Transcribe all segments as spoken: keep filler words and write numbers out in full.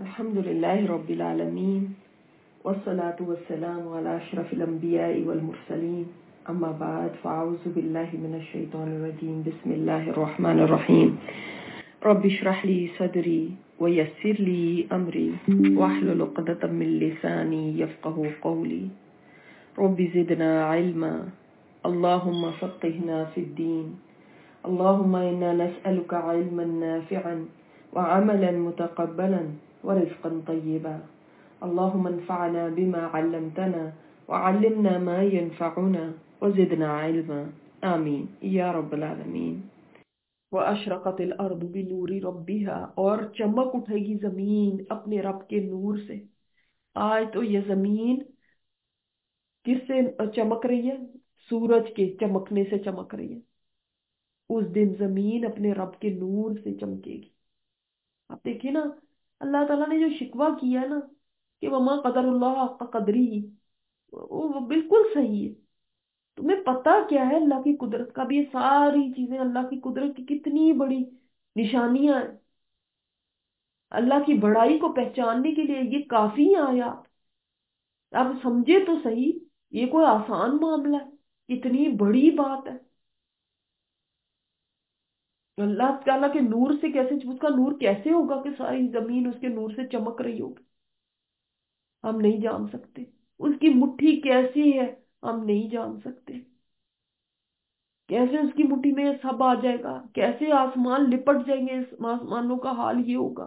الحمد لله رب العالمين والصلاة والسلام على أشرف الأنبياء والمرسلين أما بعد فأعوذ بالله من الشيطان الرجيم بسم الله الرحمن الرحيم رب اشرح لي صدري ويسر لي أمري واحلل عقدة من لساني يفقه قولي رب زدنا علما اللهم فقهنا في الدين اللهم إنا نسألك علما نافعا وعملا متقبلا ورزقا طيبا اللهم انفعنا بما علمتنا وعلمنا ما ينفعنا وزدنا علما آمین یا رب العالمین۔ واشرقت الارض بنور ربها، اور چمک اٹھے گی زمین اپنے رب کے نور سے۔ آج تو یہ زمین کس سے چمک رہی ہے؟ سورج کے چمکنے سے چمک رہی ہے۔ اس دن زمین اپنے رب کے نور سے چمکے گی۔ آپ دیکھیں نا، اللہ تعالیٰ نے جو شکوہ کیا نا کہ وما قدر اللہ حق قدری، وہ بالکل صحیح ہے۔ تمہیں پتا کیا ہے اللہ کی قدرت کا بھی؟ یہ ساری چیزیں اللہ کی قدرت کی کتنی بڑی نشانیاں ہیں۔ اللہ کی بڑائی کو پہچاننے کے لیے یہ کافی ہیں آیات۔ آپ سمجھے تو صحیح، یہ کوئی آسان معاملہ ہے، اتنی بڑی بات ہے۔ اللہ تعالیٰ کے نور سے کیسے، اس کا نور کیسے ہوگا کہ ساری زمین اس کے نور سے چمک رہی ہوگی؟ ہم نہیں جان سکتے۔ اس کی مٹھی کیسی ہے ہم نہیں جان سکتے۔ کیسے اس کی مٹھی میں سب آ جائے گا، کیسے آسمان لپٹ جائیں گے، اس آسمانوں کا حال یہ ہوگا۔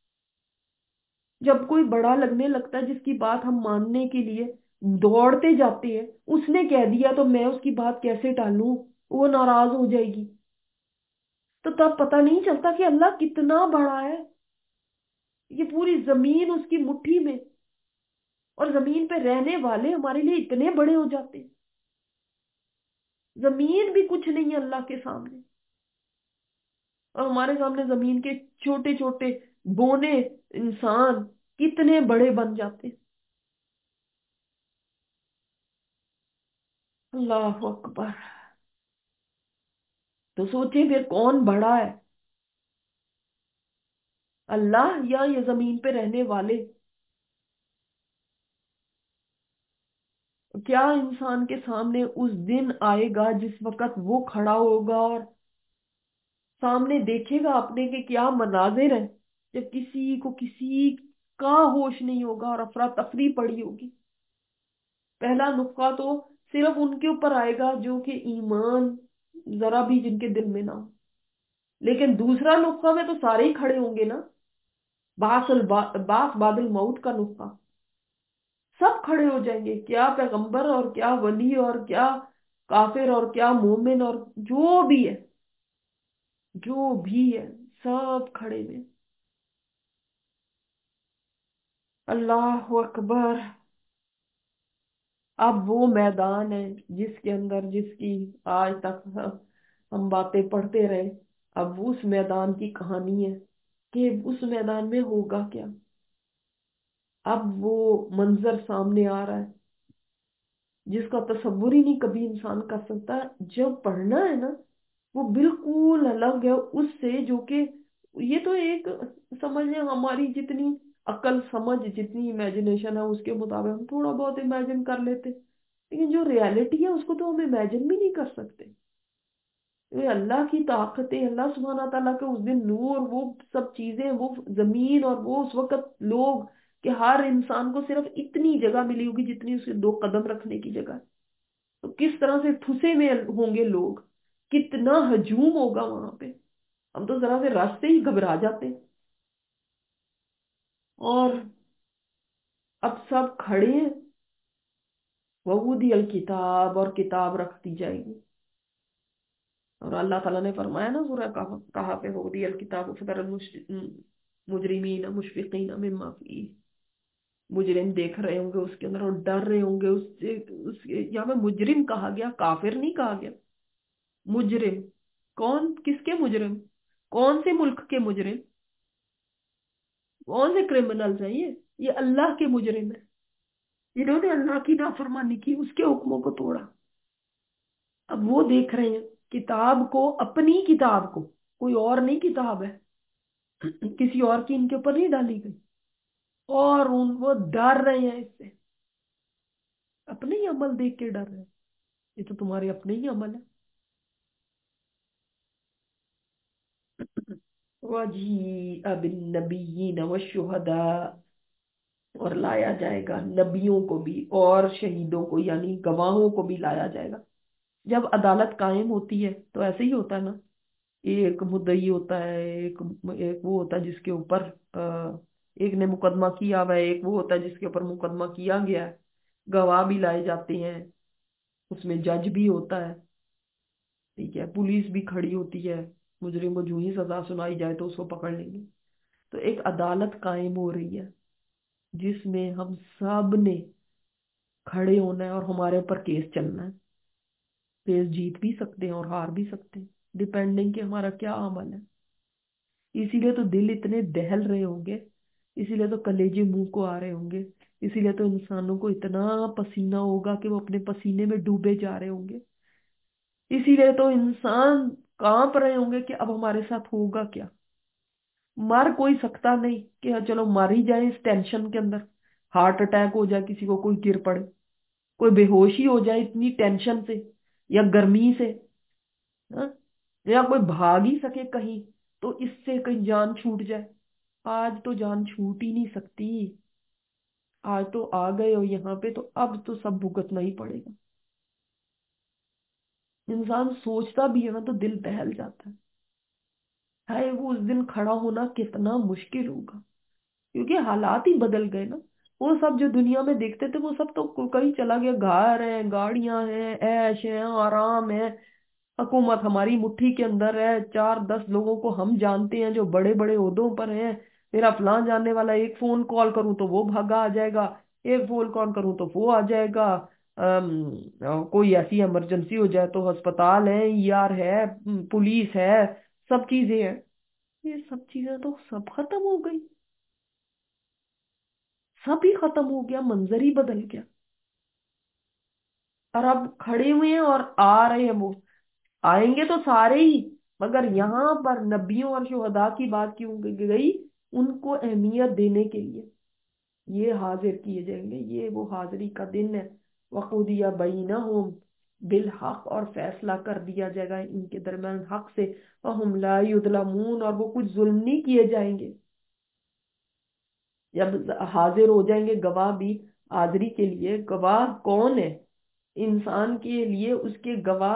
جب کوئی بڑا لگنے لگتا ہے جس کی بات ہم ماننے کے لیے دوڑتے جاتے ہیں، اس نے کہہ دیا تو میں اس کی بات کیسے ٹالوں، وہ ناراض ہو جائے گی، تو تب پتہ نہیں چلتا کہ اللہ کتنا بڑا ہے۔ یہ پوری زمین اس کی مٹھی میں، اور زمین پہ رہنے والے ہمارے لیے اتنے بڑے ہو جاتے ہیں۔ زمین بھی کچھ نہیں ہے اللہ کے سامنے، اور ہمارے سامنے زمین کے چھوٹے چھوٹے بونے انسان کتنے بڑے بن جاتے ہیں۔ اللہ اکبر۔ تو سوچیں پھر کون بڑا ہے، اللہ یا یہ زمین پہ رہنے والے؟ کیا انسان کے سامنے اس دن آئے گا جس وقت وہ کھڑا ہوگا اور سامنے دیکھے گا اپنے کے کیا مناظر ہیں، جب کسی کو کسی کا ہوش نہیں ہوگا اور افراتفری پڑی ہوگی۔ پہلا نقطہ تو صرف ان کے اوپر آئے گا جو کہ ایمان ذرا بھی جن کے دل میں نہ ہو، لیکن دوسرا نقطہ میں تو سارے ہی کھڑے ہوں گے نا، باس باس بعد الموت کا نقطہ، سب کھڑے ہو جائیں گے، کیا پیغمبر اور کیا ولی اور کیا کافر اور کیا مومن اور جو بھی ہے، جو بھی ہے سب کھڑے ہیں۔ اللہ اکبر۔ اب وہ میدان ہے جس کے اندر، جس کی آج تک ہم باتیں پڑھتے رہے، اب اس میدان کی کہانی ہے کہ اس میدان میں ہوگا کیا۔ اب وہ منظر سامنے آ رہا ہے جس کا تصور ہی نہیں کبھی انسان کر سکتا۔ جب پڑھنا ہے نا، وہ بالکل الگ ہے اس سے جو کہ، یہ تو ایک سمجھ لیں ہماری جتنی عقل سمجھ جتنی امیجنیشن ہے اس کے مطابق ہم تھوڑا بہت امیجن کر لیتے، لیکن جو ریالٹی ہے اس کو تو ہم امیجن بھی نہیں کر سکتے۔ یہ اللہ کی طاقتیں، اللہ سبحانہ تعالیٰ کے اس دن نور، وہ سب چیزیں، وہ زمین، اور وہ اس وقت لوگ کہ ہر انسان کو صرف اتنی جگہ ملی ہوگی جتنی اسے دو قدم رکھنے کی جگہ، تو کس طرح سے ٹھسے میں ہوں گے لوگ، کتنا ہجوم ہوگا وہاں پہ، ہم تو ذرا سے راستے ہی گھبرا جاتے ہیں۔ اور اب سب کھڑے ہیں، وَوُضِعَ الکتاب، اور کتاب رکھ دی جائے گی۔ اور اللہ تعالیٰ نے فرمایا نا سورہ کہف پہ، وَوُضِعَ الکتاب فَتَرَى الْمُجْرِمِينَ مُشْفِقِينَ مِمَّا فِيهِ، مجرم دیکھ رہے ہوں گے اس کے اندر اور ڈر رہے ہوں گے اس سے، اس کے یہاں پہ مجرم کہا گیا، کافر نہیں کہا گیا، مجرم۔ کون، کس کے مجرم؟ کون سے ملک کے مجرم؟ کون سے کرمنلز ہیں یہ یہ اللہ کے مجرم ہیں، جنہوں نے اللہ کی نافرمانی کی، اس کے حکموں کو توڑا۔ اب وہ دیکھ رہے ہیں کتاب کو، اپنی کتاب کو، کوئی اور نہیں کتاب ہے، کسی اور کی ان کے اوپر نہیں ڈالی گئی، اور उन वो डर रहे हैं इससे, अपने ही अमल देख के डर रहे हैं। ये तो तुम्हारे अपने ही अमल है। वजी अबिन नबीयीन व शुहदा, और लाया जाएगा नबियों को भी और शहीदों को, यानी गवाहों को भी लाया जाएगा। जब अदालत कायम होती है तो ऐसे ही होता है ना, एक मुद्दई होता है, एक एक वो होता है जिसके ऊपर अ, एक ने मुकदमा किया हुआ है, एक वो होता है जिसके ऊपर मुकदमा किया गया है। गवाह भी लाए जाते हैं, उसमें जज भी होता है, ठीक है, पुलिस भी खड़ी होती है। मुजरिम को जो ही सजा सुनाई जाए तो उसको पकड़ लेंगे। तो एक अदालत कायम हो रही है जिसमें हम सब ने खड़े होना है और हमारे ऊपर केस चलना है। केस जीत भी सकते हैं और हार भी सकते हैं, डिपेंडिंग कि हमारा क्या अमल है। इसीलिए तो दिल इतने दहल रहे होंगे, इसीलिए तो कलेजे मुंह को आ रहे होंगे, इसीलिए तो इंसानों को इतना पसीना होगा कि वो अपने पसीने में डूबे जा रहे होंगे। इसीलिए तो इंसान कांप रहे होंगे कि अब हमारे साथ होगा क्या। मर कोई सकता नहीं कि हाँ चलो मर ही जाए इस टेंशन के अंदर। हार्ट अटैक हो जाए किसी को, कोई गिर पड़े, कोई बेहोशी हो जाए इतनी टेंशन से या गर्मी से, हाँ? या कोई भाग ही सके कहीं तो इससे कहीं जान छूट जाए। आज तो जान छूट ही नहीं सकती। आज तो आ गए हो यहाँ पे तो अब तो सब भुगतना ही पड़ेगा। इंसान सोचता भी है ना तो दिल दहल जाता है। हाय वो उस दिन खड़ा होना कितना मुश्किल होगा, क्योंकि हालात ही बदल गए ना। वो सब जो दुनिया में देखते थे वो सब तो कहीं चला गया। घर है, गाड़ियां हैं, ऐश है, आराम है, हुकूमत हमारी मुट्ठी के अंदर है, चार दस लोगों को हम जानते हैं जो बड़े बड़े ओहदों पर हैं। मेरा फलां जानने वाला, एक फोन कॉल करूं तो वो भागा आ जाएगा, एक फोन कॉल करूं तो वो आ जाएगा। अम, कोई ऐसी इमरजेंसी हो जाए तो अस्पताल है, ईआर है, पुलिस है, सब चीजें हैं। ये सब चीजें तो सब खत्म हो गई। सब ही खत्म हो गया, मंजर ही बदल गया। और अब खड़े हुए हैं और आ रहे हैं वो। आएंगे तो सारे ही, मगर यहाँ पर नबियों और शुहदा की बात क्यों गई? उनको अहमियत देने के लिए ये हाजिर किए जाएंगे। ये वो हाजिरी का दिन है। वक़ुदिया बैनहुम बिल हक, और फैसला कर दिया जाएगा इनके दरमियान हक से। वहुम ला युज़लमून, और वो कुछ जुल्म नहीं किए जाएंगे। जब हाजिर हो जाएंगे गवाह भी, हाजिरी के लिए गवाह कौन है? इंसान के लिए उसके गवाह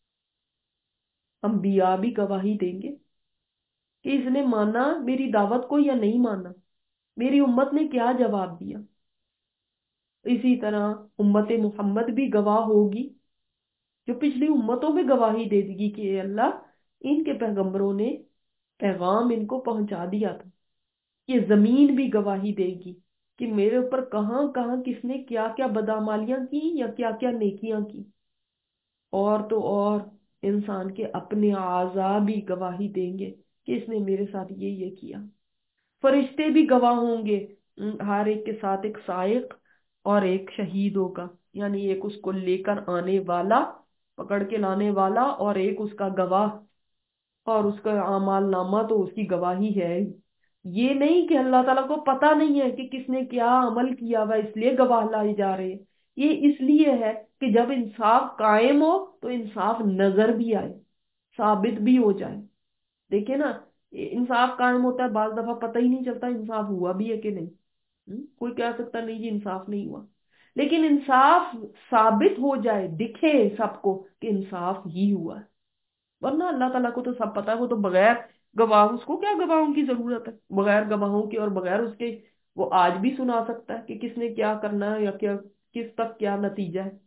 अंबिया भी गवाही देंगे कि इसने माना मेरी दावत को या नहीं माना, मेरी उम्मत ने क्या जवाब दिया। इसी तरह उम्मत मोहम्मद भी गवाह होगी, जो पिछली उम्मतों में गवाही दे देगी कि "ए अल्लाह, इनके पैगंबरों ने पैगाम इनको पहुंचा दिया था"। ये जमीन भी गवाही देगी कि मेरे ऊपर कहाँ कहाँ किसने क्या क्या बदामालियां की या क्या क्या नेकियां की। और तो और इंसान के अपने आज़ा भी गवाही देंगे कि इसने मेरे साथ ये ये किया। फरिश्ते भी गवाह होंगे। उम, हर एक के साथ एक साइक और एक शहीद होगा, यानी एक उसको लेकर आने वाला, पकड़ के लाने वाला, और एक उसका गवाह। और उसका आमाल नामा तो उसकी गवाही है ही। ये नहीं कि अल्लाह ताला को पता नहीं है कि किसने क्या अमल किया हुआ इसलिए गवाह लाए जा रहे हैं। ये इसलिए है कि जब इंसाफ कायम हो तो इंसाफ नजर भी आए, साबित भी हो जाए। देखिए ना, इंसाफ कायम होता है, बाज दफा पता ही नहीं चलता इंसाफ हुआ भी है कि नहीं। हम्म, कोई कह सकता नहीं जी इंसाफ नहीं हुआ। लेकिन इंसाफ साबित हो जाए, दिखे सबको कि इंसाफ ही हुआ है। वरना अल्लाह ताला को तो सब पता है, वो तो बगैर गवाह, उसको क्या गवाहों की जरूरत है? बगैर गवाहों की और बगैर उसके वो आज भी सुना सकता है कि किसने क्या करना है या क्या, किस तक क्या नतीजा है।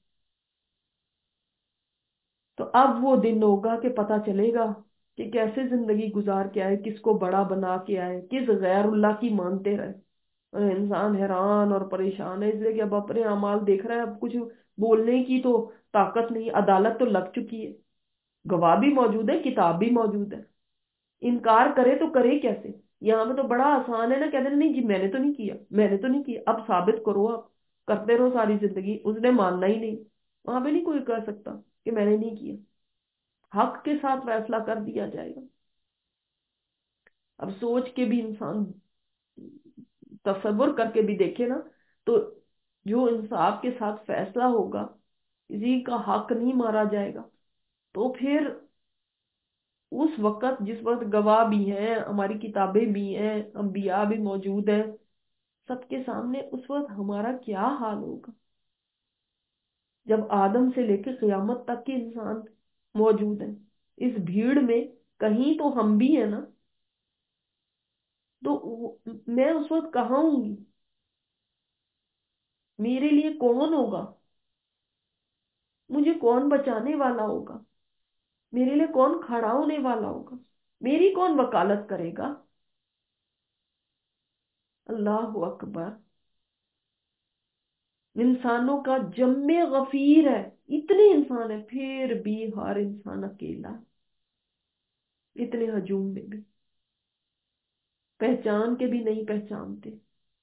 तो अब वो दिन होगा कि पता चलेगा कि कैसे जिंदगी गुजार के आए, किसको बड़ा बना के आए, किस गैरुल्लाह की मानते रहे। और इंसान हैरान और परेशान है, इसलिए कि अब अपने अमाल देख रहा है, अब कुछ बोलने की तो ताकत नहीं। अदालत तो लग चुकी है, गवाह भी मौजूद है, किताब भी मौजूद है। इनकार करे तो करे कैसे? यहाँ में तो बड़ा आसान है ना, कहते हैं, नहीं जी मैंने तो नहीं किया, मैंने तो नहीं किया, अब साबित करो, आप करते रहो सारी जिंदगी। उसने मानना ही नहीं, वहां पे नहीं कोई कह सकता कि मैंने नहीं किया। हक के साथ फैसला कर दिया जाएगा। अब सोच के भी इंसान تصور کر کے بھی دیکھے نا تو جو انصاف کے ساتھ فیصلہ ہوگا، کسی کا حق نہیں مارا جائے گا، تو پھر اس وقت جس وقت گواہ بھی ہیں، ہماری کتابیں بھی ہیں، انبیاء بھی موجود ہیں سب کے سامنے، اس وقت ہمارا کیا حال ہوگا؟ جب آدم سے لے کے قیامت تک کے انسان موجود ہیں اس بھیڑ میں، کہیں تو ہم بھی ہیں نا، تو میں اس وقت کہاں ہوں گی؟ میرے لیے کون ہوگا؟ مجھے کون بچانے والا ہوگا؟ میرے لیے کون کھڑا ہونے والا ہوگا؟ میری کون وکالت کرے گا؟ اللہ اکبر! انسانوں کا جم غفیر ہے، اتنے انسان ہیں پھر بھی ہر انسان اکیلا، اتنے ہجوم میں بھی پہچان کے بھی نہیں پہچانتے،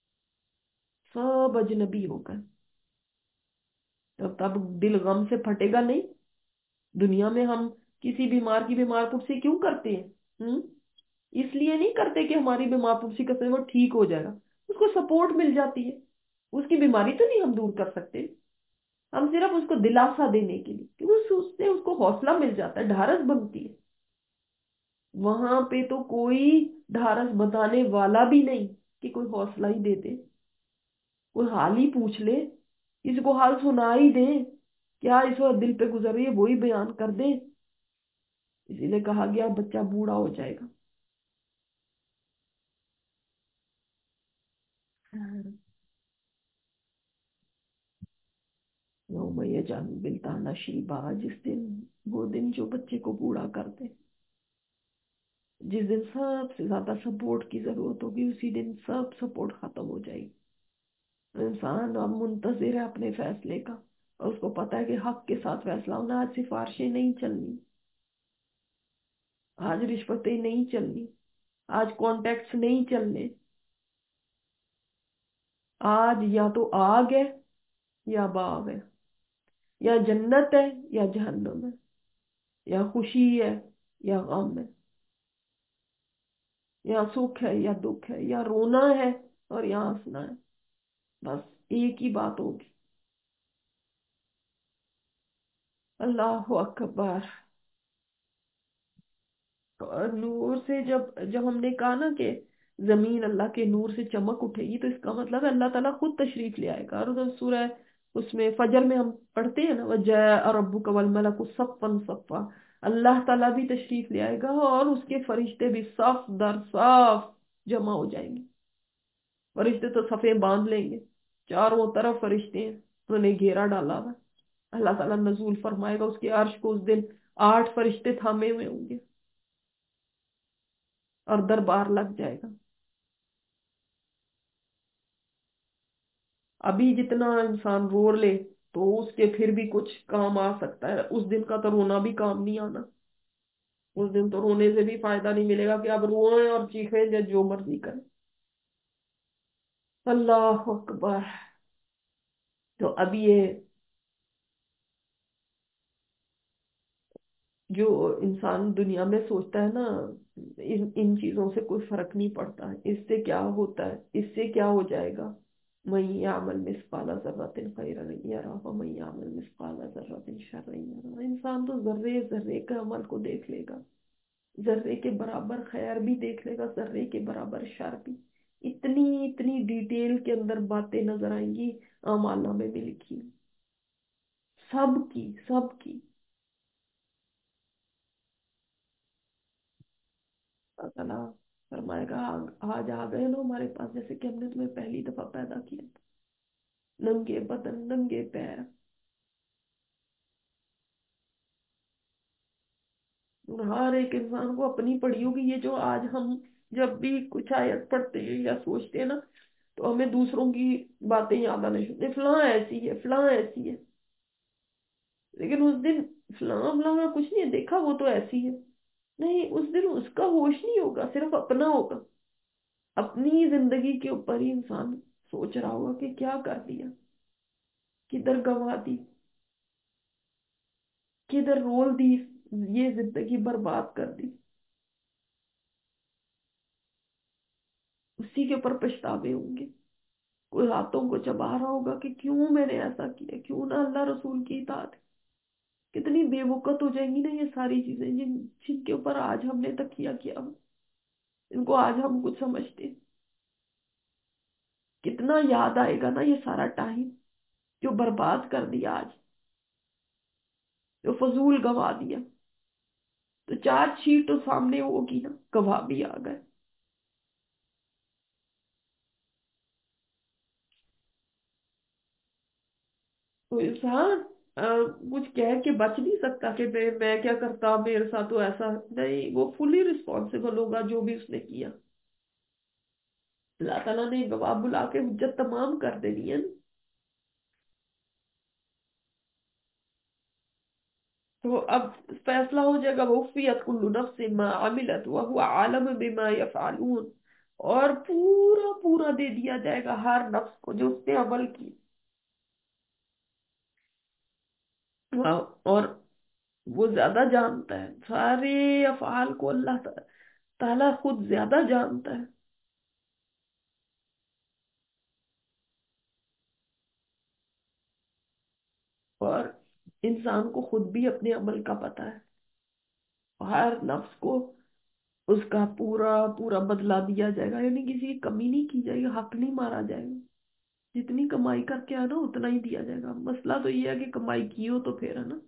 سب اجنبی ہو گئے۔ تب تب دل غم سے پھٹے گا نہیں؟ دنیا میں ہم کسی بیمار کی بیمار پرسی کیوں کرتے ہیں؟ ہم؟ اس لیے نہیں کرتے کہ ہماری بیمار پرسی کا سے وہ ٹھیک ہو جائے گا، اس کو سپورٹ مل جاتی ہے۔ اس کی بیماری تو نہیں ہم دور کر سکتے، ہم صرف اس کو دلاسا دینے کے لیے، کیونکہ اس اس سے اس کو حوصلہ مل جاتا ہے، ڈھارس بنتی ہے۔ وہاں پہ تو کوئی ڈھارس بتانے والا بھی نہیں کہ کوئی حوصلہ ہی دے دے، کوئی حال ہی پوچھ لے، کسی کو حال سنا ہی دے، کیا اس وقت دل پہ گزر رہی ہے وہی بیان کر دے۔ اسی لیے کہا گیا بچہ بوڑھا ہو جائے گا۔ یوم یجعل الولدان شیبا، جس دن، وہ دن جو بچے کو بوڑھا کر دے، جس دن سب سے زیادہ سپورٹ کی ضرورت ہوگی اسی دن سب سپورٹ ختم ہو جائے گی۔ انسان اب منتظر ہے اپنے فیصلے کا، اور اس کو پتا ہے کہ حق کے ساتھ فیصلہ ہونا، آج سفارشیں نہیں چلنی، آج رشوتیں نہیں چلنی، آج کانٹیکٹس نہیں چلنے، آج یا تو آگ ہے یا باغ ہے، یا جنت ہے یا جہنم ہے، یا خوشی ہے یا غم ہے، یا سکھ ہے یا دکھ ہے، یا رونا ہے اور یا ہنسنا ہے، بس ایک ہی بات ہوگی۔ اللہ اکبر! اور نور سے جب جب ہم نے کہا نا کہ زمین اللہ کے نور سے چمک اٹھے گی، تو اس کا مطلب ہے اللہ تعالیٰ خود تشریف لے آئے گا۔ اور ادھر سورہ اس میں فجر میں ہم پڑھتے ہیں نا وَجَاءَ رَبُّكَ وَالْمَلَكُ صَفًّا صَفًّا، اللہ تعالیٰ بھی تشریف لے آئے گا اور اس کے فرشتے بھی صف در صف جمع ہو جائیں گے۔ فرشتے تو صفیں باندھ لیں گے، چاروں طرف فرشتے ہیں، انہوں نے گھیرا ڈالا ہوا۔ اللہ تعالیٰ نزول فرمائے گا، اس کے عرش کو اس دن آٹھ فرشتے تھامے ہوئے ہوں گے اور دربار لگ جائے گا۔ ابھی جتنا انسان رو لے تو اس کے پھر بھی کچھ کام آ سکتا ہے، اس دن کا تو رونا بھی کام نہیں آنا۔ اس دن تو رونے سے بھی فائدہ نہیں ملے گا کہ آپ روئیں اور چیخیں یا جو مرضی کریں۔ اللہ اکبر! تو اب یہ جو انسان دنیا میں سوچتا ہے نا، ان ان چیزوں سے کوئی فرق نہیں پڑتا ہے، اس سے کیا ہوتا ہے، اس سے کیا ہو جائے گا۔ من یعمل مثقال ذرۃ خیرا یرہ ومن یعمل مثقال ذرۃ شرا یرہ، انسان تو ذرے ذرے کا عمل کو دیکھ لے گا، ذرے کے برابر خیر بھی دیکھ لے گا، ذرے کے برابر شر بھی۔ اتنی اتنی ڈیٹیل کے اندر باتیں نظر آئیں گی اعمال نامے میں لکھی، سب کی سب کی۔ اللہ تعالیٰ فرمائے گا آج آ گئے نا ہمارے پاس، جیسے کہ ہم نے تمہیں پہلی دفعہ پیدا کیا تھا، ننگے بدن ننگے پیر، اور ہر ایک انسان کو اپنی پڑی ہوگی۔ یہ جو آج ہم جب بھی کچھ آیت پڑھتے ہیں یا سوچتے ہیں نا، تو ہمیں دوسروں کی باتیں یاد آنے لگتی، فلاں ایسی ہے فلاں ایسی ہے، لیکن اس دن فلاں فلاں کا کچھ نہیں دیکھا، وہ تو ایسی ہے، نہیں، اس دن اس کا ہوش نہیں ہوگا، صرف اپنا ہوگا۔ اپنی زندگی کے اوپر ہی انسان سوچ رہا ہوگا کہ کیا کر دیا، کدھر گوا دی، کدھر رول دی، یہ زندگی برباد کر دی۔ اسی کے اوپر پچھتاوے ہوں گے. کوئی ہاتھوں کو چبا رہا ہوگا کہ کیوں میں نے ایسا کیا، کیوں نہ اللہ رسول کی اطاعت. کتنی بے وقت ہو جائیں گی نا یہ ساری چیزیں جن جن کے اوپر آج ہم نے تکیہ کیا ہو، ان کو آج ہم کچھ سمجھتے ہیں. کتنا یاد آئے گا نا یہ سارا ٹائم جو برباد کر دیا آج، جو فضول گوا دیا. تو چار شیٹ تو سامنے ہوگی نا، گواہ بھی آ گئے. تو انسان آ، کچھ کہہ کے بچ نہیں سکتا کہ میں میں کیا کرتا، میرے ساتھ تو ایسا نہیں. وہ فلی رسپانسبل ہوگا جو بھی اس نے کیا. اللہ تعالیٰ نے گواہ بلا کے حجت تمام کر دینی ہے نا. تو اب فیصلہ ہو جائے گا وفیت کل نفس ما عملت وهو عالم بما يفعلون. اور پورا پورا دے دیا جائے گا ہر نفس کو جو اس نے عمل کی. ہاں، اور وہ زیادہ جانتا ہے سارے افعال کو. اللہ تعالیٰ خود زیادہ جانتا ہے. اور انسان کو خود بھی اپنے عمل کا پتہ ہے. ہر نفس کو اس کا پورا پورا بدلہ دیا جائے گا، یعنی کسی کی کمی نہیں کی جائے گی، حق نہیں مارا جائے گا. جتنی کمائی کر کے آنا اتنا ہی دیا جائے گا. مسئلہ تو یہ ہے کہ کمائی کی ہو تو پھر ہے نا.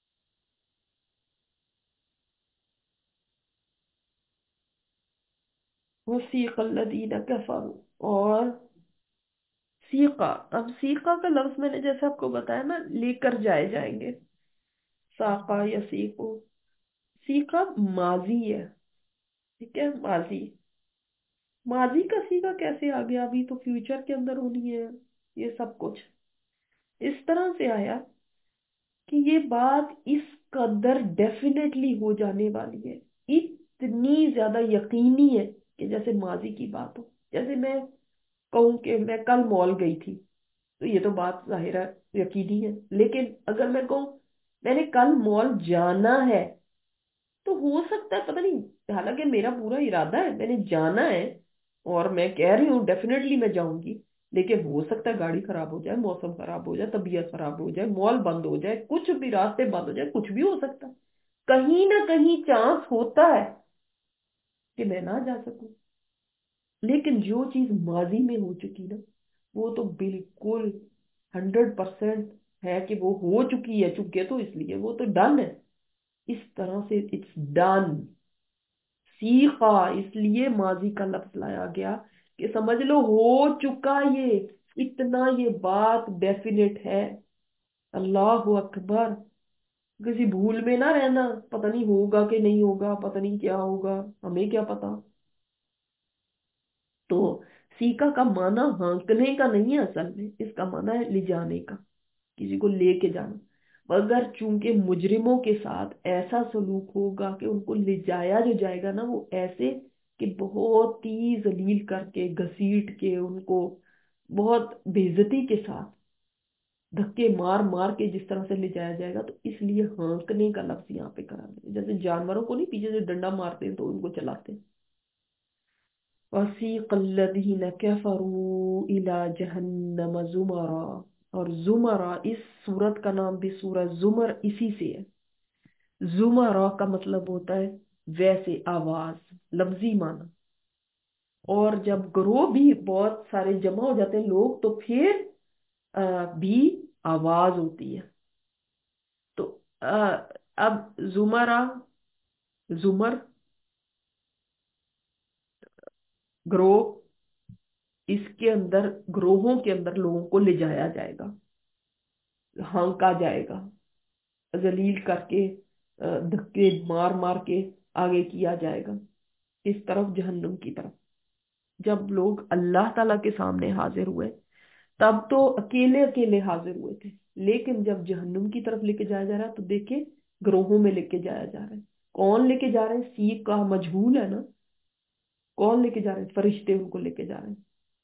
وسیق الذین کفروا. اور سیقا، اب سیقا کا لفظ میں نے جیسے آپ کو بتایا نا، لے کر جائے جائیں گے. ساقا یا سیقو. سیقا ماضی ہے. ٹھیک ہے، ماضی. ماضی کا سیگا کیسے آ گیا؟ ابھی تو فیوچر کے اندر ہونی ہے یہ سب کچھ. اس طرح سے آیا کہ یہ بات اس قدر ڈیفینیٹلی ہو جانے والی ہے، اتنی زیادہ یقینی ہے کہ جیسے ماضی کی بات ہو. جیسے میں کہوں کہ میں کل مال گئی تھی، تو یہ تو بات ظاہر ہے یقینی ہے. لیکن اگر میں کہوں میں نے کل مال جانا ہے، تو ہو سکتا ہے، پتہ نہیں، حالانکہ میرا پورا ارادہ ہے، میں نے جانا ہے اور میں کہہ رہی ہوں ڈیفینیٹلی میں جاؤں گی. لیکن ہو سکتا ہے گاڑی خراب ہو جائے، موسم خراب ہو جائے، طبیعت خراب ہو جائے، مال بند ہو جائے، کچھ بھی، راستے بند ہو جائے، کچھ بھی ہو سکتا ہے. کہیں نہ کہیں چانس ہوتا ہے کہ میں نہ جا سکوں. لیکن جو چیز ماضی میں ہو چکی نا، وہ تو بالکل ہنڈریڈ پرسینٹ ہے کہ وہ ہو چکی ہے. چکے تو اس لیے وہ تو ڈن ہے. اس طرح سے اٹس ڈن. سیخا اس لیے ماضی کا لفظ لایا گیا کہ سمجھ لو ہو چکا یہ. اتنا یہ بات ڈیفینیٹ ہے. اللہ اکبر. کسی بھول میں نہ رہنا، پتہ نہیں ہوگا کہ نہیں ہوگا، پتہ نہیں کیا ہوگا، ہمیں کیا پتا. تو سیکا کا معنی ہانکنے کا نہیں ہے، اصل میں اس کا معنی ہے لے جانے کا، کسی کو لے کے جانا. مگر چونکہ مجرموں کے ساتھ ایسا سلوک ہوگا کہ ان کو لے جایا جو جائے گا نا، وہ ایسے کہ بہت ہی ذلیل کر کے، گھسیٹ کے، ان کو بہت بے عزتی کے ساتھ دھکے مار مار کے جس طرح سے لے جایا جائے گا. تو اس لیے ہانکنے کا لفظ یہاں پہ کرا دیا. جیسے جانوروں کو نہیں پیچھے سے ڈنڈا مارتے ہیں تو ان کو چلاتے ہیں. وَسِيقَ الَّذِينَ كَفَرُوا إِلَى جَهَنَّمَ زُمَرًا. اور زمرہ، اس سورت کا نام بھی سورہ زمر اسی سے ہے. زمرہ کا مطلب ہوتا ہے ویسے آواز، لفظی معنی. اور جب گروہ بھی بہت سارے جمع ہو جاتے ہیں لوگ، تو پھر آ, بھی آواز ہوتی ہے. تو آ, اب زمرہ، زمر، گروہ، اس کے اندر گروہوں کے اندر لوگوں کو لے جایا جائے گا، ہانکا جائے گا، ذلیل کر کے، دھکے مار مار کے آگے کیا جائے گا اس طرف، جہنم کی طرف. جب لوگ اللہ تعالیٰ کے سامنے حاضر ہوئے تب تو اکیلے اکیلے حاضر ہوئے تھے. لیکن جب جہنم کی طرف لے کے جایا جا رہا ہے تو دیکھیں گروہوں میں لے کے جایا جا رہا ہے. کون لے کے جا رہے ہیں؟ سیب کا مجہول ہے نا. کون لے کے جا رہے ہیں؟ فرشتے ان کو لے کے جا رہے ہیں.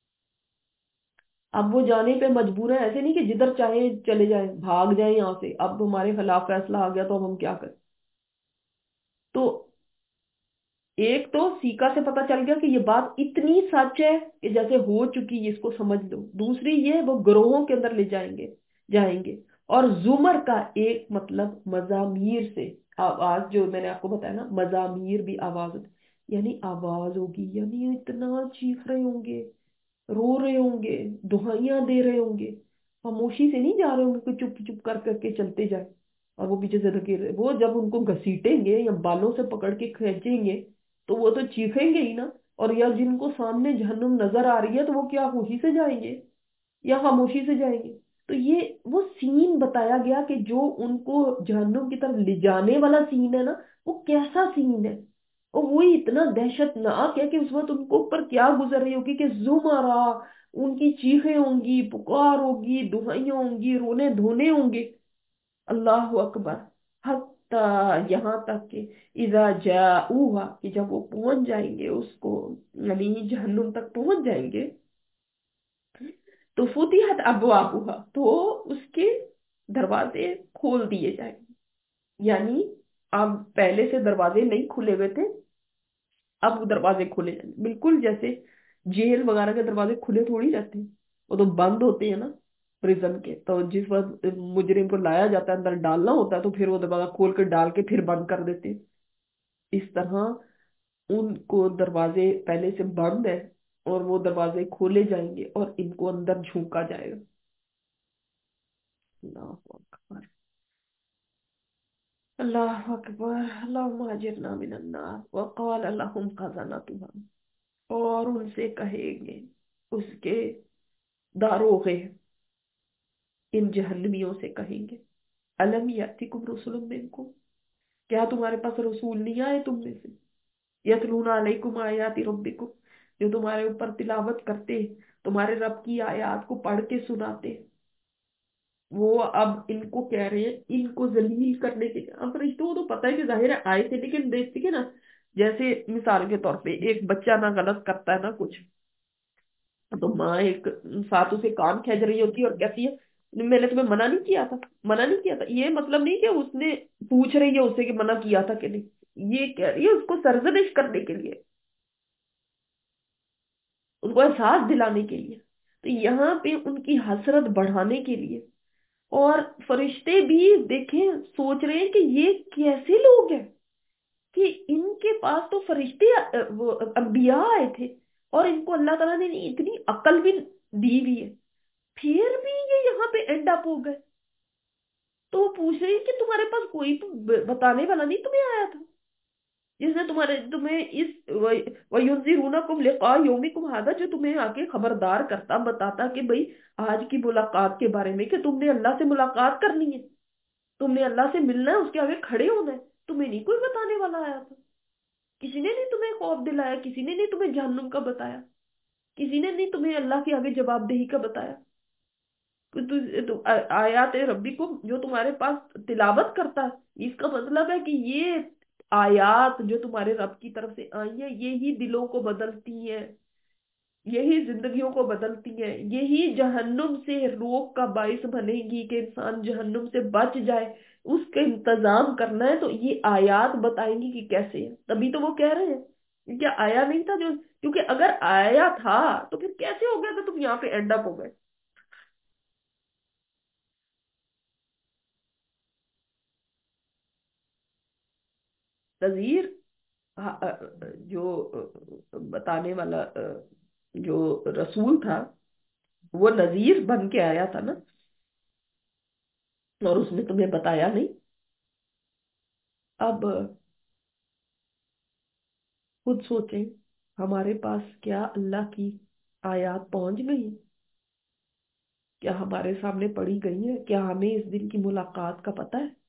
اب وہ جانے پہ مجبور ہے، ایسے نہیں کہ جدھر چاہے چلے جائیں، بھاگ جائیں یہاں سے، اب ہمارے خلاف فیصلہ آ گیا تو اب ہم کیا کریں. تو ایک تو سیکا سے پتا چل گیا کہ یہ بات اتنی سچ ہے کہ جیسے ہو چکی ہے، اس کو سمجھ لو۔ دوسری یہ وہ گروہوں کے اندر لے جائیں گے جائیں گے اور زمر کا ایک مطلب مزامیر سے آواز، جو میں نے آپ کو بتایا نا مزامیر بھی آواز ہوتی، یعنی آواز ہوگی، یعنی اتنا چیخ رہے ہوں گے، رو رہے ہوں گے، دہائیاں دے رہے ہوں گے، خاموشی سے نہیں جا رہے ہوں گے کہ چپ چپ کر کر کے چلتے جائیں اور وہ پیچھے سے دھکیل رہے، وہ جب ان کو گھسیٹیں گے یا بالوں سے پکڑ کے کھینچیں گے تو وہ تو چیخیں گے ہی نا۔ اور یا جن کو سامنے جہنم نظر آ رہی ہے تو وہ کیا خوشی سے جائیں گے یا خاموشی سے جائیں گے؟ تو یہ وہ سین بتایا گیا کہ جو ان کو جہنم کی طرف لے جانے والا سین ہے نا، وہ کیسا سین ہے، اور وہی اتنا دہشت ناک ہے کہ اس وقت ان کو اوپر کیا گزر رہی ہوگی کہ زمرہ، ان کی چیخیں ہوں گی، پکار ہوگی، دہائیاں ہوں گی، رونے دھونے ہوں گے، اللہ اکبر، حتیٰ یہاں تک کہ اذا جاؤہا، کہ جب وہ پہنچ جائیں گے اس کو، یعنی جہنم تک پہنچ جائیں گے، تو فتحت ابوابها، تو اس کے دروازے کھول دیے جائیں گے۔ یعنی اب پہلے سے دروازے نہیں کھلے ہوئے تھے، اب وہ دروازے کھلے جائیں گے، بالکل جیسے جیل وغیرہ کے دروازے کھلے تھوڑی رہتے ہیں، وہ تو بند ہوتے ہیں نا پریزن کے، تو جس وقت مجرم کو لایا جاتا ہے اندر ڈالنا ہوتا ہے تو پھر وہ دروازہ کھول کے ڈال کے پھر بند کر دیتے ہیں۔ اس طرح ان کو دروازے پہلے سے بند ہے اور وہ دروازے کھولے جائیں گے اور ان کو اندر جھونکا جائے گا۔ اللہ اکبر، اللہ اکبر، اللہم اجرنا من النار وقال لهم خزنتها، اور ان سے کہیں گے اس کے داروغے، ان جہنمیوں سے کہیں گے، الم یاتکم رسل منکم، کیا تمہارے پاس رسول نہیں آئے تم میں سے، یتلون علیکم آیات ربکم، جو تمہارے اوپر تلاوت کرتے، تمہارے رب کی آیات کو پڑھ کے سناتے۔ وہ اب ان کو کہہ رہے ہیں ان کو ذلیل کرنے کے لیے، اب فرشتوں کو تو پتہ ہے کہ ظاہر ہے آئے تھے، لیکن دیکھتے کہ نا، جیسے مثال کے طور پہ ایک بچہ نہ غلط کرتا ہے نہ کچھ، تو ماں ایک ساتھ اسے کان کھینچ رہی ہوتی ہے اور کہتی ہے میں نے تمہیں منع نہیں کیا تھا، منع نہیں کیا تھا، یہ مطلب نہیں کہ اس نے پوچھ رہی ہے اس سے کہ منع کیا تھا کہ نہیں، یہ کہہ رہی ہے اس کو سرزنش کرنے کے لیے، ان کو احساس دلانے کے لیے، تو یہاں پہ ان کی حسرت بڑھانے کے لیے۔ اور فرشتے بھی دیکھیں سوچ رہے ہیں کہ یہ کیسے لوگ ہیں کہ ان کے پاس تو فرشتے وہ انبیاء آئے تھے اور ان کو اللہ تعالیٰ نے اتنی عقل بھی دی ہوئی ہے، پھر بھی یہ یہاں پہ اینڈ اپ ہو گئے۔ تو وہ پوچھ رہے ہیں کہ تمہارے پاس کوئی تو بتانے والا نہیں تمہیں آیا تھا جس نے تمہارے تمہیں اس وَيُنذِرُونَكُمْ لِقَاءَ يَوْمِكُمْ هَذَا، جو تمہیں آ کے خبردار کرتا بتاتا کہ بھئی آج کی ملاقات کے بارے میں کہ تم نے اللہ سے ملاقات کرنی ہے، تم نے اللہ سے ملنا ہے، اس کے آگے کھڑے ہونا ہے، تمہیں نہیں کوئی بتانے والا آیا تھا، کسی نے نہیں تمہیں خوف دلایا، کسی نے نہیں تمہیں جہنم کا بتایا، کسی نے نہیں تمہیں اللہ کے آگے جواب دہی کا بتایا، آیات ربی کو جو تمہارے پاس تلاوت کرتا ہے، اس کا مطلب ہے کہ یہ آیات جو تمہارے رب کی طرف سے آئی ہیں یہی دلوں کو بدلتی ہیں، یہی زندگیوں کو بدلتی ہیں، یہی جہنم سے روک کا باعث بنے گی کہ انسان جہنم سے بچ جائے، اس کا انتظام کرنا ہے تو یہ آیات بتائیں گی کہ کیسے ہے، تبھی تو وہ کہہ رہے ہیں کیا آیا نہیں تھا جو، کیونکہ اگر آیا تھا تو پھر کیسے ہو گیا کہ تم یہاں پہ اینڈ اپ ہو گئے؟ نذیر، جو بتانے والا جو رسول تھا وہ نذیر بن کے آیا تھا نا، اور اس نے تمہیں بتایا نہیں؟ اب خود سوچیں، ہمارے پاس کیا اللہ کی آیات پہنچ گئی ہیں؟ کیا ہمارے سامنے پڑھی گئی ہیں؟ کیا ہمیں اس دن کی ملاقات کا پتہ ہے؟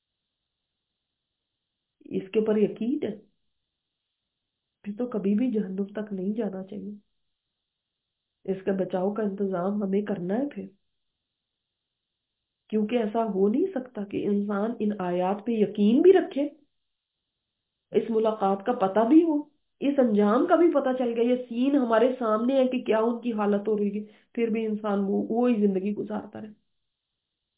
اس کے اوپر یقین ہے؟ پھر تو کبھی بھی جہنم تک نہیں جانا چاہیے، اس کے بچاؤ کا انتظام ہمیں کرنا ہے پھر، کیونکہ ایسا ہو نہیں سکتا کہ انسان ان آیات پہ یقین بھی رکھے، اس ملاقات کا پتہ بھی ہو، اس انجام کا بھی پتہ چل گیا، یہ سین ہمارے سامنے ہے کہ کیا ان کی حالت ہو رہی ہے، پھر بھی انسان وہ وہی زندگی گزارتا رہے۔